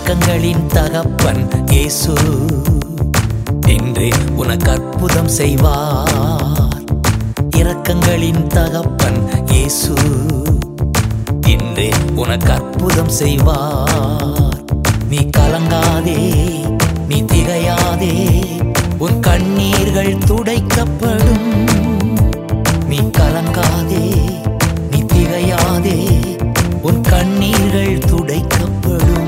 இரக்கங்களின் தகப்பன் இயேசு இன்றே உனக்கு அற்புதம் செய்வார். இரக்கங்களின் தகப்பன் இயேசு இன்றே உனக்கு அற்புதம் செய்வார். நீ கலங்காதே, நீ திகையாதே, உன் கண்ணீர்கள் துடைக்கப்படும். நீ கலங்காதே, நீ திகையாதே, உன் கண்ணீர்கள் துடைக்கப்படும்.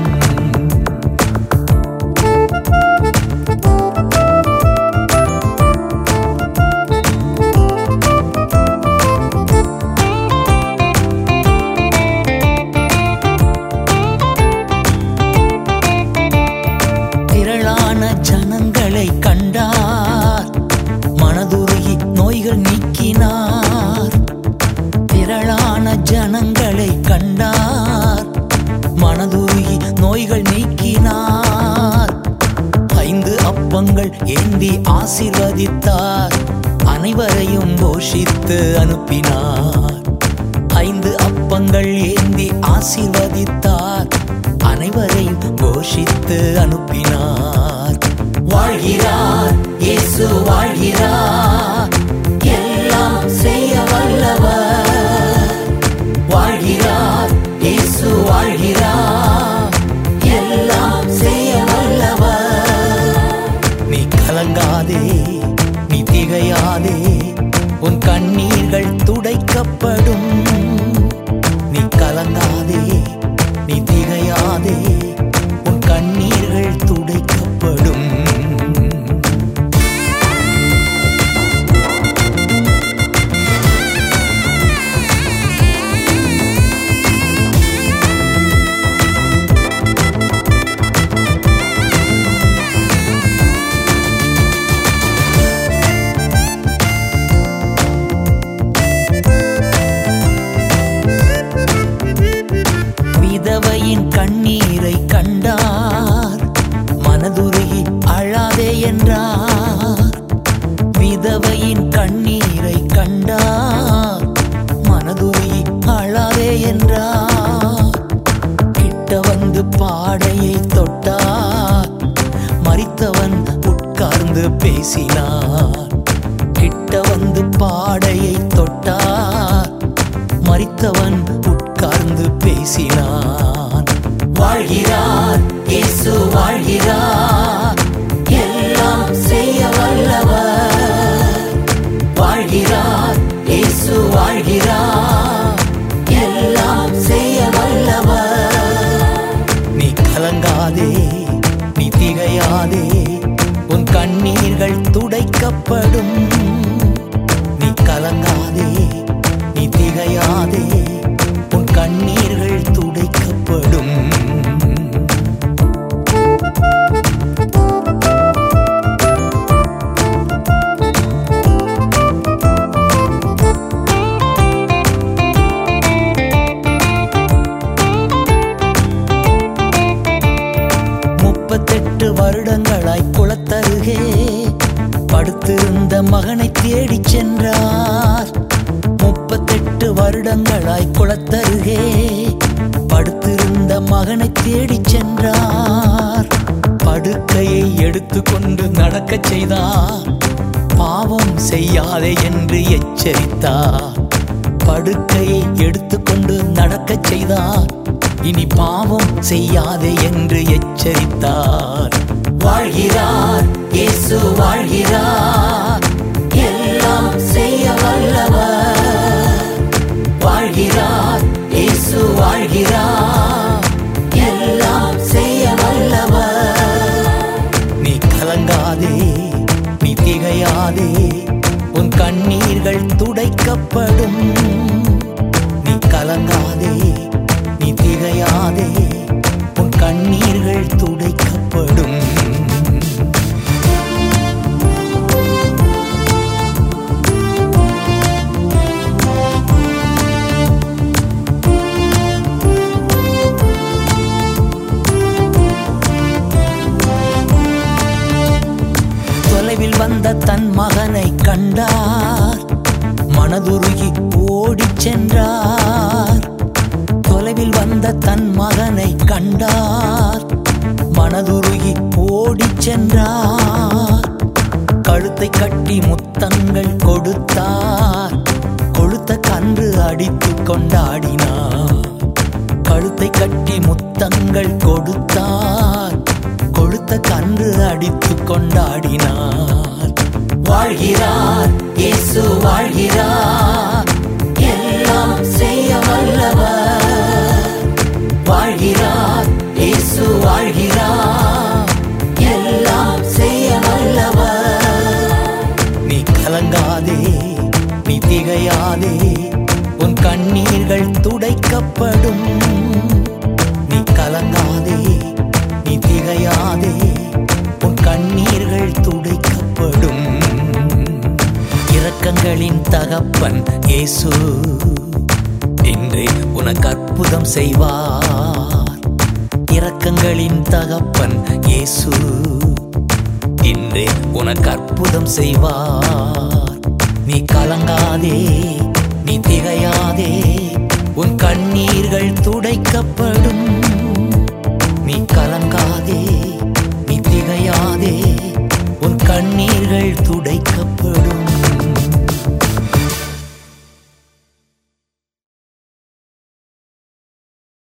திரளான ஜனங்களை கண்டார், மனதுருகி நோய்கள் நீக்கினார். திரளான ஜனங்களை கண்டார், மனதுருகி நோய்கள் நீக்கினார். 5 அப்பங்கள் ஏந்தி ஆசீர்வதித்தார், அனைவரையும் போஷித்து அனுப்பினார். 5 அப்பங்கள் ஏந்தி ஆசீர்வதித்தார், அனைவரையும் போஷித்து அனுப்பினார். வாழ்கிறார் இயேசு வாழ்கிறார், எல்லாம் செய்ய வல்லவர். வாழ்கிறார் இயேசு வாழ்கிறார், எல்லாம் செய்ய வல்லவர். நீ கலங்காதே, நீ திகையாதே, உன் கண்ணீர்கள் துடைக்கப்படும். நீ கலங்காதே, நீ திகையாதே, உன் கண்ணீர்கள் துடைக்கப்படும். விதவையின் கண்ணீரை கண்டார், மனதுருகி அழாதே என்றார். விதவையின் கண்ணீரை கண்டார், மனதுருகி அழாதே என்றார். கிட்ட வந்து பாடையை தொட்டார், மரித்தவன் உட்கார்ந்து பேசினார். கிட்ட வந்து பாடையை தொட்டார், மரித்தவன் உட்கார்ந்து பேசினான். வாழ்கிறார் இயேசு வாழ்கிறார், எல்லாம் செய்ய வல்லவர். வாழ்கிறார் இயேசு வாழ்கிறார், எல்லாம் செய்ய வல்லவர். நீ கலங்காதே, நீ திகையாதே, உன் கண்ணீர்கள் துடைக்கப்படும். நீ கலங்காதே, நீ திகையாதே, உன் கண்ணீர்கள் துடைக்கப்படும். வருடங்களாய் குளத்தருகே படுத்திருந்த மகனை தேடிச் சென்றார். 38 வருடங்களாய் குளத்தருகே படுத்திருந்த மகனை தேடிச் சென்றார். படுக்கையை எடுத்துக்கொண்டு நடக்கச் செய்தார், பாவம் செய்யாதே என்று எச்சரித்தார். படுக்கையை எடுத்துக்கொண்டு நடக்கச் செய்தார், இனி பாவம் செய்யாதே என்று எச்சரித்தார். வாழ்கிறார் இயேசு வாழ்கிறார், எல்லாம் செய்ய வல்லவர். வாழ்கிறார் இயேசு வாழ்கிறார், எல்லாம் செய்ய வல்லவர். நீ கலங்காதே, நீ திகையாதே, உன் கண்ணீர்கள் துடைக்கப்படும். நீ கலங்காதே, நீ திகையாதே, உன் கண்ணீர்கள் துடைக்கப்படும். தொலைவில் வந்த தன் மகனை கண்டார், மனதுருகி ஓடிச் சென்றார். தொலைவில் வந்த தன் மகனை கண்டார், மனதுருகி ஓடிச் சென்றார். கழுத்தை கட்டி முத்தங்கள் கொடுத்தார். கொழுத்த கன்று அடித்துக் கொண்டாடினார். கழுத்தை கட்டி முத்தங்கள் கொடுத்தார். கொழுத்த கன்று அடித்துக் கொண்டாடினார். வாழ்கிறார், இயேசு வாழ்கிறார், எல்லாம் செய்ய வல்லவர். வாழ்கிறார், இயேசு வாழ்கிறார், எல்லாம் செய்ய வல்லவர். நீ கலங்காதே, நீ திகையாதே, உன் கண்ணீர்கள் துடைக்கப்படும். நீ கலங்காதே, நீ திகையாதே, உன் கண்ணீர்கள் துடைக்கப்படும். இரக்கங்களின் தகப்பன் இயேசு இன்றே உனக்கு அற்புதம் செய்வார். இரக்கங்களின் தகப்பன் இயேசு இன்றே உனக்கு அற்புதம் செய்வார். நீ கலங்காதே, நீ திகையாதே, உன் கண்ணீர்கள் துடைக்கப்படும். நீ கலங்காதே, நீ திகையாதே, உன் கண்ணீர்கள் துடைக்கப்படும்.